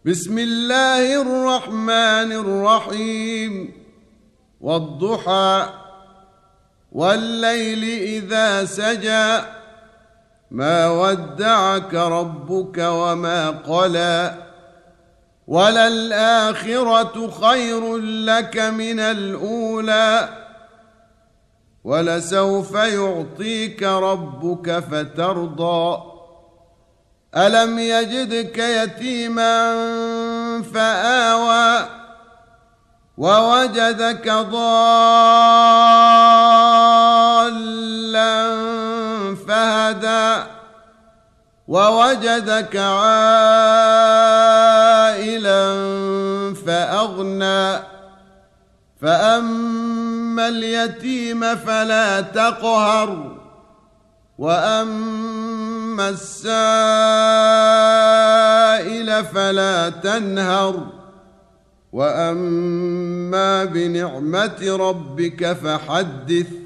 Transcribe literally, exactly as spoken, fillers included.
بسم الله الرحمن الرحيم والضحى والليل إذا سجى ما ودعك ربك وما قلى وللآخرة خير لك من الأولى ولسوف يعطيك ربك فترضى ألم يجدك يتيما فآوى ووجدك ضالا فهدى ووجدك عائلا فأغنى فأما اليتيم فلا تقهر وأما السائل فلا تنهر وأما بنعمة ربك فحدث